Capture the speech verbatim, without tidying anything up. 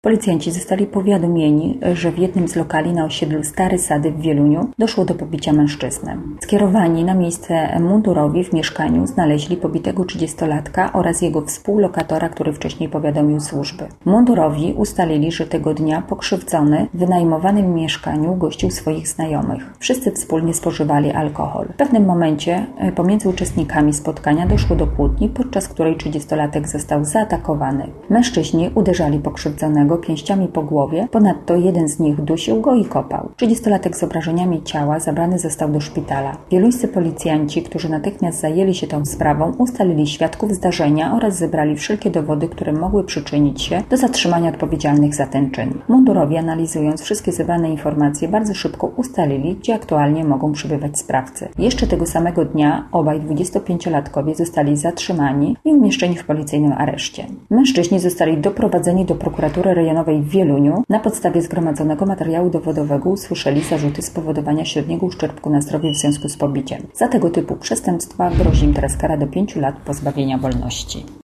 Policjanci zostali powiadomieni, że w jednym z lokali na osiedlu Stary Sady w Wieluniu doszło do pobicia mężczyzny. Skierowani na miejsce mundurowi w mieszkaniu znaleźli pobitego trzydziestolatka oraz jego współlokatora, który wcześniej powiadomił służby. Mundurowi ustalili, że tego dnia pokrzywdzony w wynajmowanym mieszkaniu gościł swoich znajomych. Wszyscy wspólnie spożywali alkohol. W pewnym momencie pomiędzy uczestnikami spotkania doszło do kłótni, podczas której trzydziestolatek został zaatakowany. Mężczyźni uderzali pokrzywdzonego pięściami po głowie, ponadto jeden z nich dusił go i kopał. trzydziestolatek z obrażeniami ciała zabrany został do szpitala. Wieluńscy policjanci, którzy natychmiast zajęli się tą sprawą, ustalili świadków zdarzenia oraz zebrali wszelkie dowody, które mogły przyczynić się do zatrzymania odpowiedzialnych za ten czyn. Mundurowi, analizując wszystkie zebrane informacje, bardzo szybko ustalili, gdzie aktualnie mogą przebywać sprawcy. Jeszcze tego samego dnia obaj dwudziestopięciolatkowie zostali zatrzymani i umieszczeni w policyjnym areszcie. Mężczyźni zostali doprowadzeni do prokuratury rejonowej w Wieluniu. Na podstawie zgromadzonego materiału dowodowego usłyszeli zarzuty spowodowania średniego uszczerbku na zdrowiu w związku z pobiciem. Za tego typu przestępstwa grozi im teraz kara do pięciu lat pozbawienia wolności.